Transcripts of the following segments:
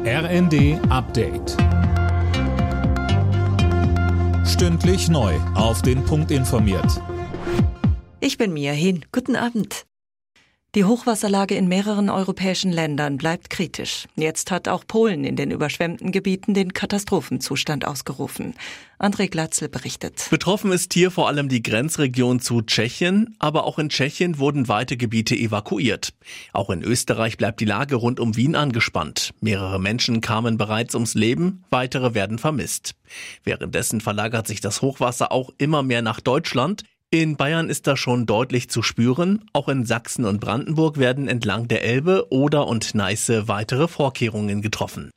RND Update. Stündlich neu auf den Punkt informiert. Ich bin Mia Hin. Guten Abend. Die Hochwasserlage in mehreren europäischen Ländern bleibt kritisch. Jetzt hat auch Polen in den überschwemmten Gebieten den Katastrophenzustand ausgerufen. André Glatzel berichtet. Betroffen ist hier vor allem die Grenzregion zu Tschechien, aber auch in Tschechien wurden weite Gebiete evakuiert. Auch in Österreich bleibt die Lage rund um Wien angespannt. Mehrere Menschen kamen bereits ums Leben, weitere werden vermisst. Währenddessen verlagert sich das Hochwasser auch immer mehr nach Deutschland. In Bayern ist das schon deutlich zu spüren. Auch in Sachsen und Brandenburg werden entlang der Elbe, Oder und Neiße weitere Vorkehrungen getroffen.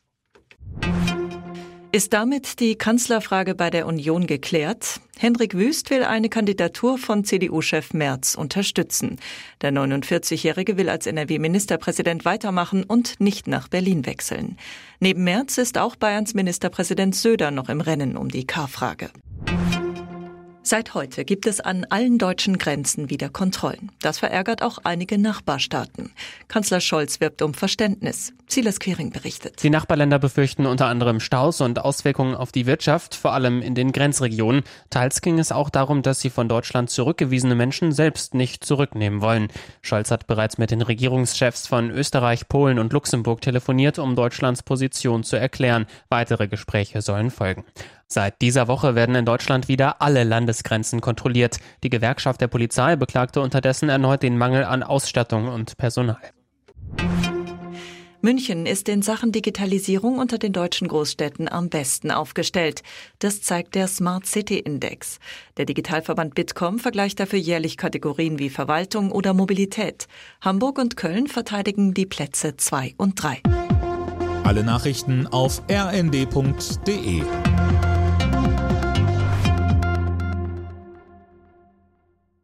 Ist damit die Kanzlerfrage bei der Union geklärt? Hendrik Wüst will eine Kandidatur von CDU-Chef Merz unterstützen. Der 49-Jährige will als NRW-Ministerpräsident weitermachen und nicht nach Berlin wechseln. Neben Merz ist auch Bayerns Ministerpräsident Söder noch im Rennen um die K-Frage. Seit heute gibt es an allen deutschen Grenzen wieder Kontrollen. Das verärgert auch einige Nachbarstaaten. Kanzler Scholz wirbt um Verständnis. Silas Quiring berichtet. Die Nachbarländer befürchten unter anderem Staus und Auswirkungen auf die Wirtschaft, vor allem in den Grenzregionen. Teils ging es auch darum, dass sie von Deutschland zurückgewiesene Menschen selbst nicht zurücknehmen wollen. Scholz hat bereits mit den Regierungschefs von Österreich, Polen und Luxemburg telefoniert, um Deutschlands Position zu erklären. Weitere Gespräche sollen folgen. Seit dieser Woche werden in Deutschland wieder alle Landesgrenzen kontrolliert. Die Gewerkschaft der Polizei beklagte unterdessen erneut den Mangel an Ausstattung und Personal. München ist in Sachen Digitalisierung unter den deutschen Großstädten am besten aufgestellt. Das zeigt der Smart City Index. Der Digitalverband Bitkom vergleicht dafür jährlich Kategorien wie Verwaltung oder Mobilität. Hamburg und Köln verteidigen die Plätze 2 und 3. Alle Nachrichten auf rnd.de.